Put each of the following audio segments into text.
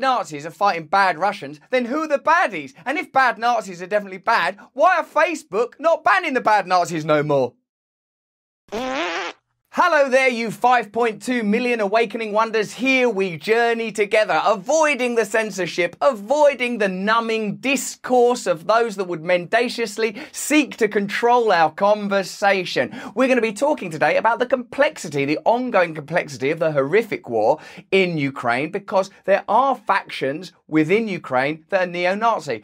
Nazis are fighting bad Russians, then who are the baddies? And if bad Nazis are definitely bad, why are Facebook not banning the bad Nazis no more? Hello there, you 5.2 million awakening wonders. Here we journey together, avoiding the censorship, avoiding the numbing discourse of those that would mendaciously seek to control our conversation. We're going to be talking today about the complexity, the ongoing complexity of the horrific war in Ukraine, because there are factions within Ukraine that are neo-Nazi.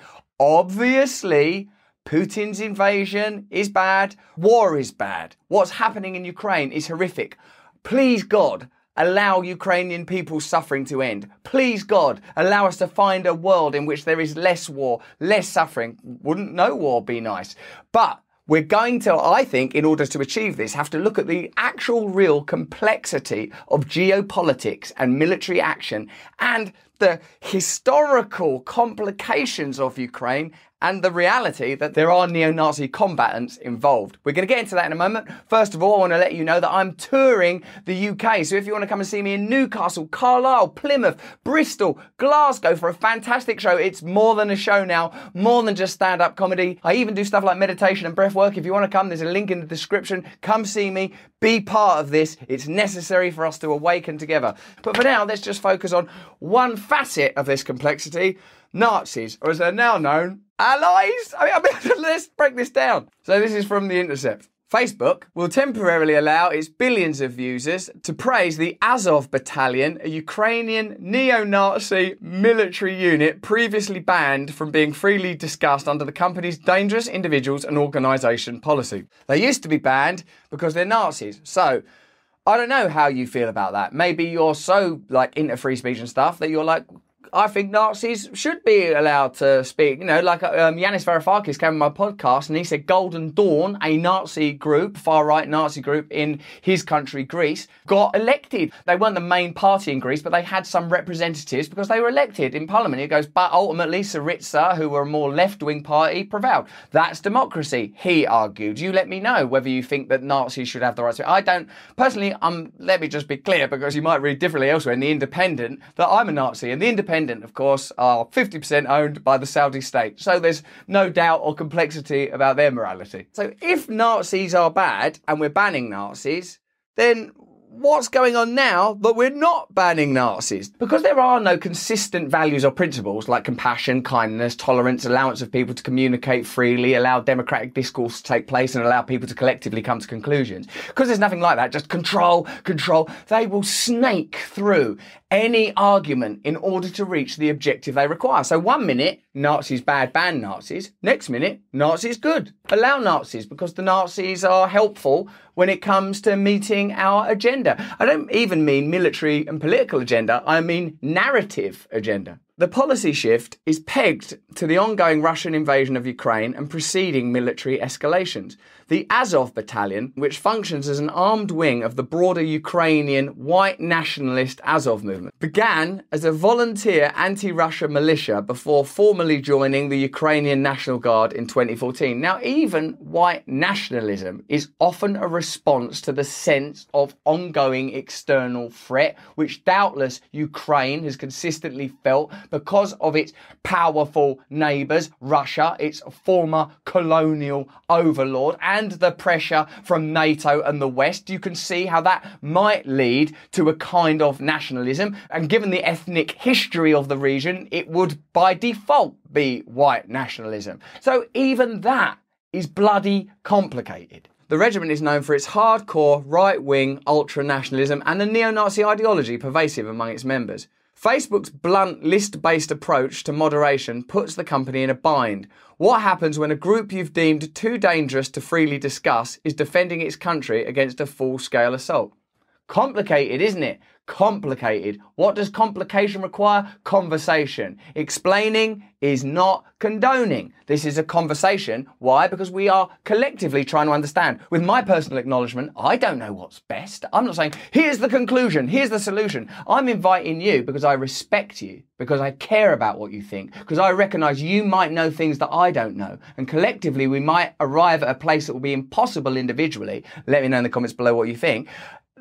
Obviously, Putin's invasion is bad. War is bad. What's happening in Ukraine is horrific. Please, God, allow Ukrainian people's suffering to end. Please, God, allow us to find a world in which there is less war, less suffering. Wouldn't no war be nice? But we're going to, I think, in order to achieve this, have to look at the actual real complexity of geopolitics and military action and the historical complications of Ukraine and the reality that there are neo-Nazi combatants involved. We're going to get into that in a moment. First of all, I want to let you know that I'm touring the UK. So if you want to come and see me in Newcastle, Carlisle, Plymouth, Bristol, Glasgow for a fantastic show, it's more than a show now, more than just stand-up comedy. I even do stuff like meditation and breath work. If you want to come, there's a link in the description. Come see me. Be part of this. It's necessary for us to awaken together. But for now, let's just focus on one facet of this complexity. Nazis, or as they're now known, allies? I mean, let's break this down. So this is from The Intercept. Facebook will temporarily allow its billions of users to praise the Azov Battalion, a Ukrainian neo-Nazi military unit previously banned from being freely discussed under the company's dangerous individuals and organisation policy. They used to be banned because they're Nazis. So I don't know how you feel about that. Maybe you're so into free speech and stuff that you're like, I think Nazis should be allowed to speak. You know, like Yanis Varoufakis came on my podcast and he said Golden Dawn, a Nazi group, far-right Nazi group in his country, Greece, got elected. They weren't the main party in Greece, but they had some representatives because they were elected in parliament. He goes, but ultimately Syriza, who were a more left-wing party, prevailed. That's democracy, he argued. You let me know whether you think that Nazis should have the right to. I don't. Personally, let me just be clear, because you might read differently elsewhere in The Independent, that I'm a Nazi. And The Independent, of course, are 50% owned by the Saudi state. So there's no doubt or complexity about their morality. So if Nazis are bad and we're banning Nazis, then what's going on now that we're not banning Nazis? Because there are no consistent values or principles like compassion, kindness, tolerance, allowance of people to communicate freely, allow democratic discourse to take place and allow people to collectively come to conclusions. Because there's nothing like that, just control. They will snake through any argument in order to reach the objective they require. So one minute, Nazis bad, ban Nazis. Next minute, Nazis good. Allow Nazis because the Nazis are helpful when it comes to meeting our agenda. I don't even mean military and political agenda, I mean narrative agenda. The policy shift is pegged to the ongoing Russian invasion of Ukraine and preceding military escalations. The Azov Battalion, which functions as an armed wing of the broader Ukrainian white nationalist Azov movement, began as a volunteer anti-Russia militia before formally joining the Ukrainian National Guard in 2014. Now, even white nationalism is often a response to the sense of ongoing external threat, which doubtless Ukraine has consistently felt because of its powerful neighbours, Russia, its former colonial overlord, and the pressure from NATO and the West. You can see how that might lead to a kind of nationalism. And given the ethnic history of the region, it would by default be white nationalism. So even that is bloody complicated. The regiment is known for its hardcore right-wing ultra-nationalism and the neo-Nazi ideology pervasive among its members. Facebook's blunt list-based approach to moderation puts the company in a bind. What happens when a group you've deemed too dangerous to freely discuss is defending its country against a full-scale assault? Complicated, isn't it? Complicated. What does complication require? Conversation. Explaining is not condoning. This is a conversation. Why? Because we are collectively trying to understand. With my personal acknowledgement, I don't know what's best. I'm not saying, here's the conclusion, here's the solution. I'm inviting you because I respect you, because I care about what you think, because I recognise you might know things that I don't know. And collectively, we might arrive at a place that will be impossible individually. Let me know in the comments below what you think.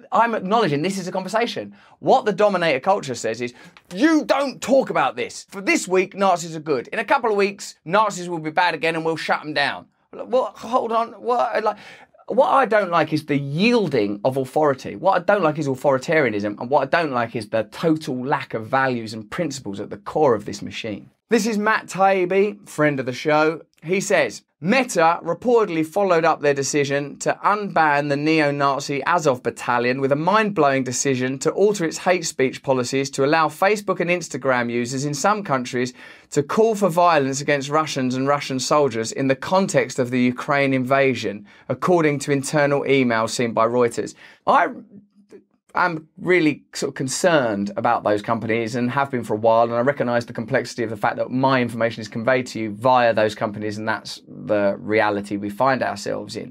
I'm acknowledging this is a conversation. What the dominator culture says is, you don't talk about this. For this week, Nazis are good. In a couple of weeks, Nazis will be bad again and we'll shut them down. Well, hold on. What I don't like is the yielding of authority. What I don't like is authoritarianism. And what I don't like is the total lack of values and principles at the core of this machine. This is Matt Taibbi, friend of the show. He says, Meta reportedly followed up their decision to unban the neo-Nazi Azov battalion with a mind-blowing decision to alter its hate speech policies to allow Facebook and Instagram users in some countries to call for violence against Russians and Russian soldiers in the context of the Ukraine invasion, according to internal emails seen by Reuters. I'm really sort of concerned about those companies and have been for a while, and I recognise the complexity of the fact that my information is conveyed to you via those companies, and that's the reality we find ourselves in.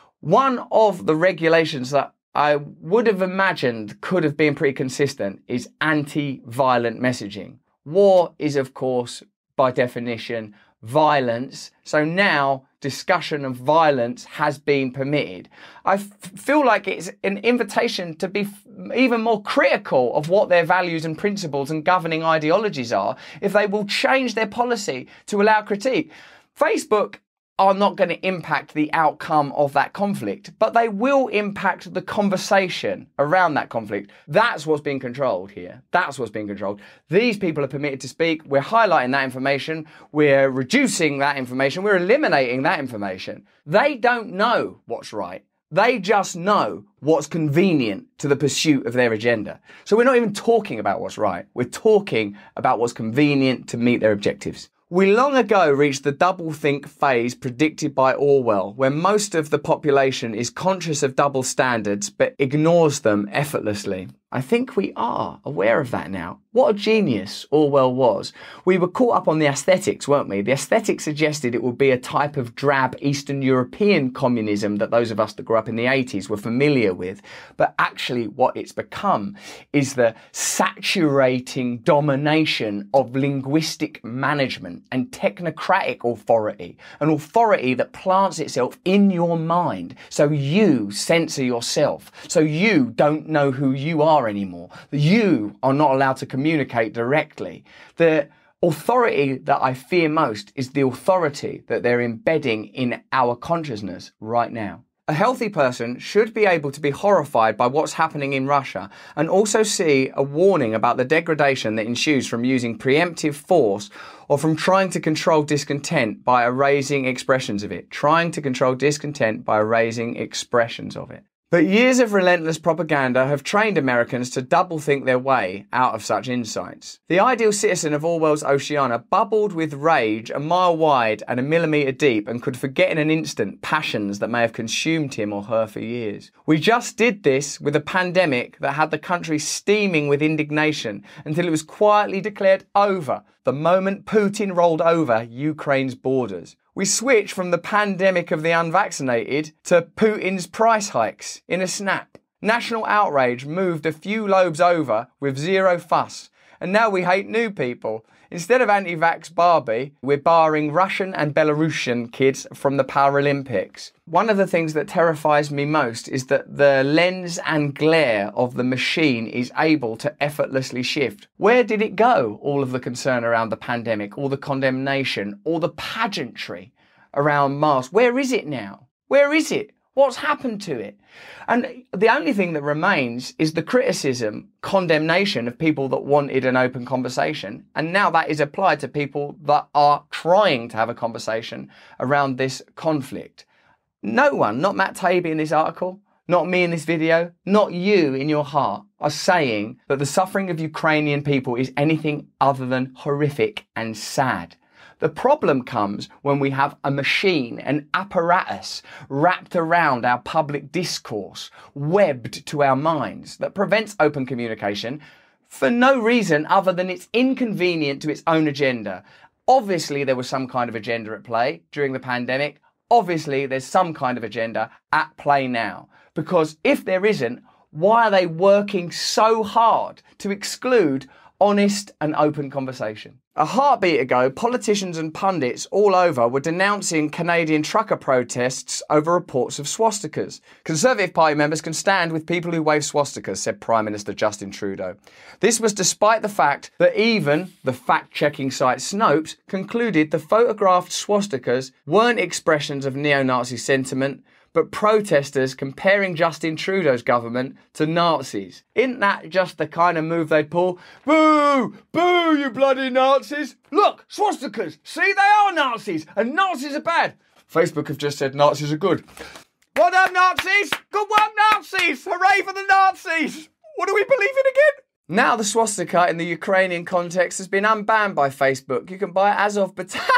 One of the regulations that I would have imagined could have been pretty consistent is anti-violent messaging. War is, of course, by definition, violence. So now discussion of violence has been permitted. I feel like it's an invitation to be even more critical of what their values and principles and governing ideologies are if they will change their policy to allow critique. Facebook are not going to impact the outcome of that conflict, but they will impact the conversation around that conflict. That's what's being controlled here. That's what's being controlled. These people are permitted to speak. We're highlighting that information. We're reducing that information. We're eliminating that information. They don't know what's right. They just know what's convenient to the pursuit of their agenda. So we're not even talking about what's right. We're talking about what's convenient to meet their objectives. We long ago reached the doublethink phase predicted by Orwell, where most of the population is conscious of double standards but ignores them effortlessly. I think we are aware of that now. What a genius Orwell was. We were caught up on the aesthetics, weren't we? The aesthetics suggested it would be a type of drab Eastern European communism that those of us that grew up in the 80s were familiar with. But actually what it's become is the saturating domination of linguistic management and technocratic authority. An authority that plants itself in your mind so you censor yourself, so you don't know who you are anymore. You are not allowed to communicate directly. The authority that I fear most is the authority that they're embedding in our consciousness right now. A healthy person should be able to be horrified by what's happening in Russia and also see a warning about the degradation that ensues from using preemptive force or from trying to control discontent by erasing expressions of it. Trying to control discontent by erasing expressions of it. But years of relentless propaganda have trained Americans to double-think their way out of such insights. The ideal citizen of Orwell's Oceania bubbled with rage a mile wide and a millimetre deep and could forget in an instant passions that may have consumed him or her for years. We just did this with a pandemic that had the country steaming with indignation until it was quietly declared over the moment Putin rolled over Ukraine's borders. We switched from the pandemic of the unvaccinated to Putin's price hikes in a snap. National outrage moved a few lobes over with zero fuss. And now we hate new people. Instead of anti-vax Barbie, we're barring Russian and Belarusian kids from the Paralympics. One of the things that terrifies me most is that the lens and glare of the machine is able to effortlessly shift. Where did it go? All of the concern around the pandemic, all the condemnation, all the pageantry around masks. Where is it now? Where is it? What's happened to it? And the only thing that remains is the criticism, condemnation of people that wanted an open conversation. And now that is applied to people that are trying to have a conversation around this conflict. No one, not Matt Taibbi in this article, not me in this video, not you in your heart, are saying that the suffering of Ukrainian people is anything other than horrific and sad. The problem comes when we have a machine, an apparatus wrapped around our public discourse, webbed to our minds, that prevents open communication for no reason other than it's inconvenient to its own agenda. Obviously, there was some kind of agenda at play during the pandemic. Obviously, there's some kind of agenda at play now. Because if there isn't, why are they working so hard to exclude honest and open conversation. A heartbeat ago, politicians and pundits all over were denouncing Canadian trucker protests over reports of swastikas. Conservative Party members can stand with people who wave swastikas, said Prime Minister Justin Trudeau. This was despite the fact that even the fact-checking site Snopes concluded the photographed swastikas weren't expressions of neo-Nazi sentiment, but protesters comparing Justin Trudeau's government to Nazis. Isn't that just the kind of move they'd pull? Boo! Boo, you bloody Nazis! Look, swastikas! See, they are Nazis, and Nazis are bad. Facebook have just said Nazis are good. Well done, Nazis! Good work, Nazis! Hooray for the Nazis! What do we believe in again? Now the swastika in the Ukrainian context has been unbanned by Facebook. You can buy Azov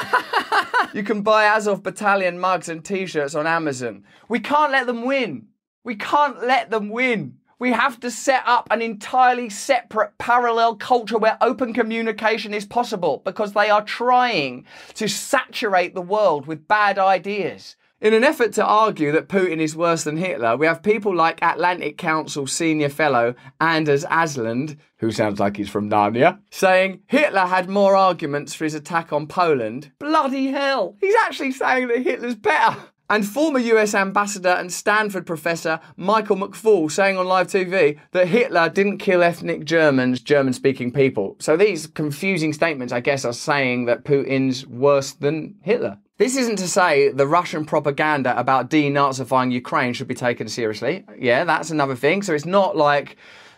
Battalion mugs and t-shirts on Amazon. We can't let them win. We can't let them win. We have to set up an entirely separate parallel culture where open communication is possible, because they are trying to saturate the world with bad ideas. In an effort to argue that Putin is worse than Hitler, we have people like Atlantic Council senior fellow Anders Asland, who sounds like he's from Narnia, saying Hitler had more arguments for his attack on Poland. Bloody hell! He's actually saying that Hitler's better! And former US ambassador and Stanford professor Michael McFaul saying on live TV that Hitler didn't kill ethnic Germans, German-speaking people. So these confusing statements, I guess, are saying that Putin's worse than Hitler. This isn't to say the Russian propaganda about denazifying Ukraine should be taken seriously. Yeah, that's another thing. So it's not like...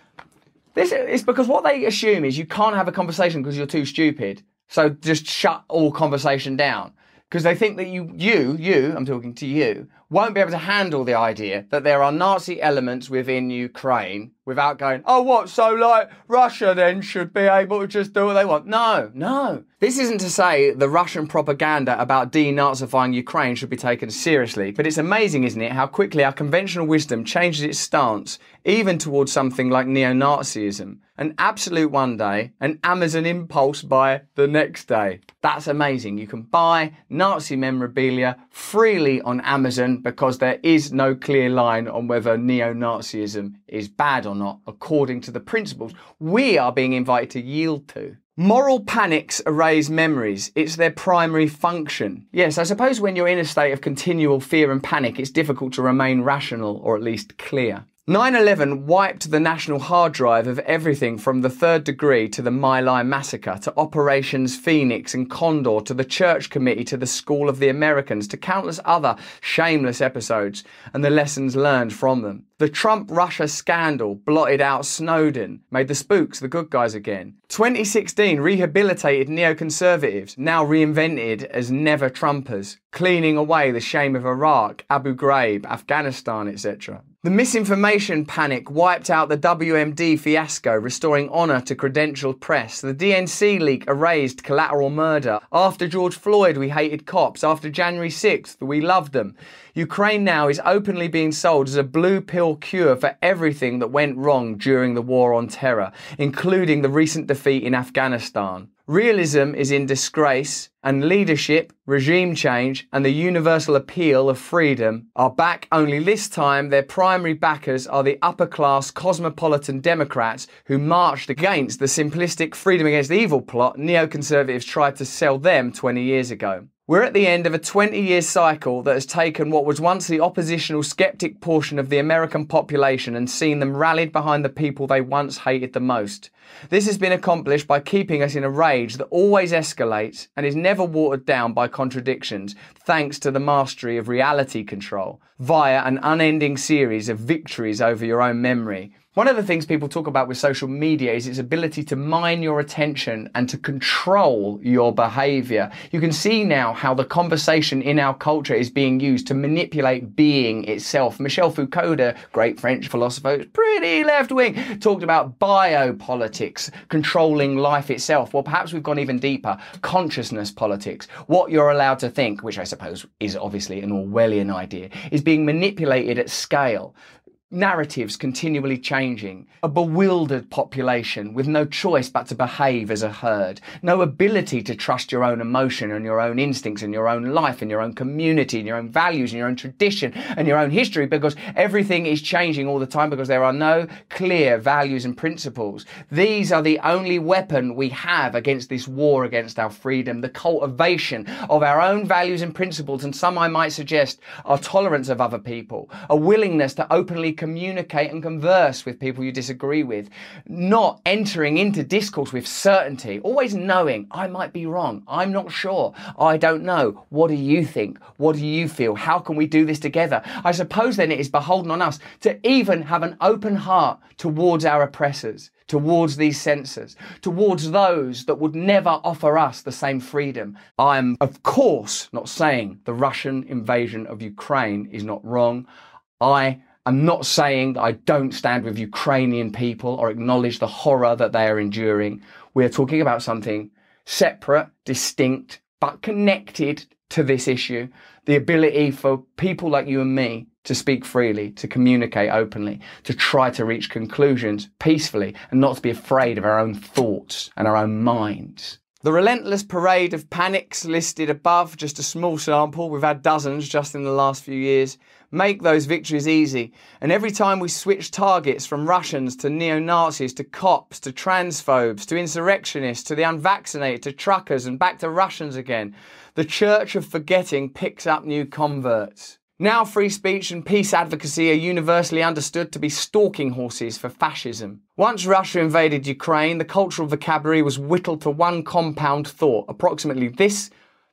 It's because what they assume is you can't have a conversation because you're too stupid. So just shut all conversation down. Because they think that you, I'm talking to you, won't be able to handle the idea that there are Nazi elements within Ukraine without going, oh, what, so like Russia then should be able to just do what they want. No. This isn't to say the Russian propaganda about denazifying Ukraine should be taken seriously, but it's amazing, isn't it, how quickly our conventional wisdom changes its stance, even towards something like neo-Nazism. An absolute one day, an Amazon impulse buy the next day. That's amazing. You can buy Nazi memorabilia freely on Amazon because there is no clear line on whether neo-Nazism is bad or not, according to the principles we are being invited to yield to. Moral panics erase memories. It's their primary function. Yes, I suppose when you're in a state of continual fear and panic, it's difficult to remain rational, or at least clear. 9/11 wiped the national hard drive of everything from the Third Degree to the My Lai massacre, to Operations Phoenix and Condor, to the Church Committee, to the School of the Americans, to countless other shameless episodes and the lessons learned from them. The Trump-Russia scandal blotted out Snowden, made the spooks the good guys again. 2016 rehabilitated neoconservatives, now reinvented as never-Trumpers, cleaning away the shame of Iraq, Abu Ghraib, Afghanistan, etc. The misinformation panic wiped out the WMD fiasco, restoring honour to credentialed press. The DNC leak erased collateral murder. After George Floyd, we hated cops. After January 6th, we loved them. Ukraine now is openly being sold as a blue pill cure for everything that went wrong during the war on terror, including the recent defeat in Afghanistan. Realism is in disgrace, and leadership, regime change, and the universal appeal of freedom are back, only this time their primary backers are the upper-class cosmopolitan Democrats who marched against the simplistic freedom against evil plot neoconservatives tried to sell them 20 years ago. We're at the end of a 20-year cycle that has taken what was once the oppositional skeptic portion of the American population and seen them rallied behind the people they once hated the most. This has been accomplished by keeping us in a rage that always escalates and is never watered down by contradictions, thanks to the mastery of reality control, via an unending series of victories over your own memory. One of the things people talk about with social media is its ability to mine your attention and to control your behaviour. You can see now how the conversation in our culture is being used to manipulate being itself. Michel Foucault, a great French philosopher, pretty left-wing, talked about biopolitics, controlling life itself. Well, perhaps we've gone even deeper. Consciousness politics. What you're allowed to think, which I suppose is obviously an Orwellian idea, is being manipulated at scale. narratives continually changing, a bewildered population with no choice but to behave as a herd, no ability to trust your own emotion and your own instincts and your own life and your own community and your own values and your own tradition and your own history, because everything is changing all the time, because there are no clear values and principles. These are the only weapon we have against this war against our freedom, the cultivation of our own values and principles, and some, I might suggest, our tolerance of other people, a willingness to openly communicate and converse with people you disagree with, not entering into discourse with certainty, always knowing I might be wrong, I'm not sure, I don't know, what do you think, what do you feel, how can we do this together? I suppose then it is beholden on us to even have an open heart towards our oppressors, towards these censors, towards those that would never offer us the same freedom. I'm, of course, not saying the Russian invasion of Ukraine is not wrong. I'm not saying that I don't stand with Ukrainian people or acknowledge the horror that they are enduring. We're talking about something separate, distinct, but connected to this issue. The ability for people like you and me to speak freely, to communicate openly, to try to reach conclusions peacefully, and not to be afraid of our own thoughts and our own minds. The relentless parade of panics listed above, just a small sample, we've had dozens just in the last few years, make those victories easy. And every time we switch targets from Russians to neo-Nazis to cops to transphobes to insurrectionists to the unvaccinated to truckers and back to Russians again, the church of forgetting picks up new converts. Now free speech and peace advocacy are universally understood to be stalking horses for fascism. Once Russia invaded Ukraine, the cultural vocabulary was whittled to one compound thought, approximately this: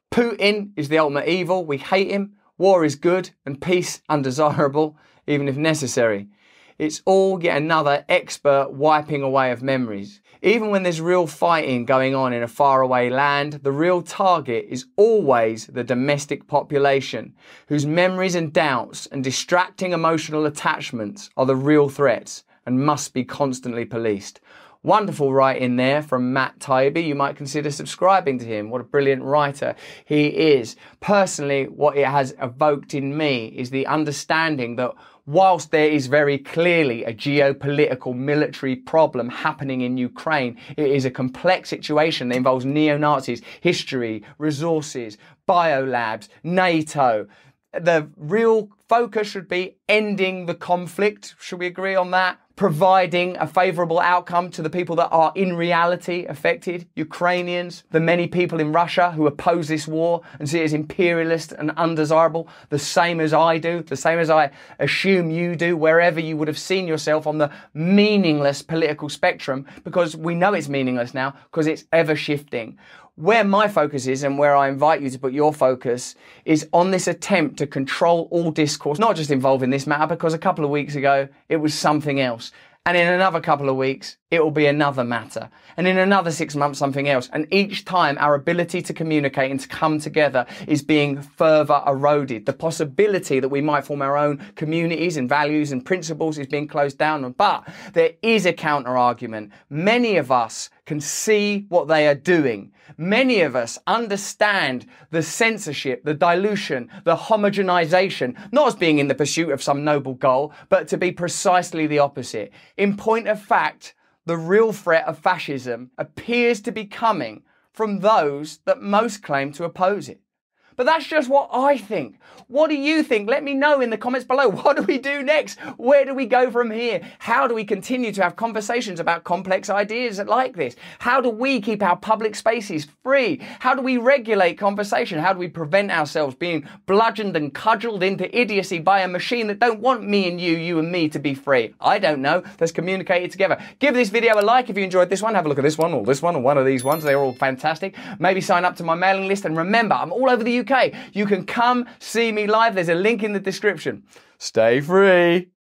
Putin is the ultimate evil, we hate him, war is good, and peace undesirable, even if necessary. It's all yet another expert wiping away of memories. Even when there's real fighting going on in a faraway land, the real target is always the domestic population, whose memories and doubts and distracting emotional attachments are the real threats and must be constantly policed. Wonderful writing there from Matt Taibbi. You might consider subscribing to him. What a brilliant writer he is. Personally, what it has evoked in me is the understanding that whilst there is very clearly a geopolitical military problem happening in Ukraine, it is a complex situation that involves neo-Nazis, history, resources, biolabs, NATO. The real focus should be ending the conflict. Should we agree on that? Providing a favourable outcome to the people that are in reality affected, Ukrainians, the many people in Russia who oppose this war and see it as imperialist and undesirable, the same as I do, the same as I assume you do, wherever you would have seen yourself on the meaningless political spectrum, because we know it's meaningless now, because it's ever shifting. Where my focus is, and where I invite you to put your focus, is on this attempt to control all discourse, not just involving this matter, because a couple of weeks ago it was something else. And in another couple of weeks, it will be another matter. And in another 6 months, something else. And each time our ability to communicate and to come together is being further eroded. The possibility that we might form our own communities and values and principles is being closed down on. But there is a counter argument. Many of us can see what they are doing. Many of us understand the censorship, the dilution, the homogenization, not as being in the pursuit of some noble goal, but to be precisely the opposite. In point of fact, the real threat of fascism appears to be coming from those that most claim to oppose it. But that's just what I think. What do you think? Let me know in the comments below. What do we do next? Where do we go from here? How do we continue to have conversations about complex ideas like this? How do we keep our public spaces free? How do we regulate conversation? How do we prevent ourselves being bludgeoned and cudgeled into idiocy by a machine that don't want me and you and me to be free? I don't know. Let's communicate it together. Give this video a like if you enjoyed this one. Have a look at this one or one of these ones. They're all fantastic. Maybe sign up to my mailing list. And remember, I'm all over the UK. You can come see me live. There's a link in the description. Stay free.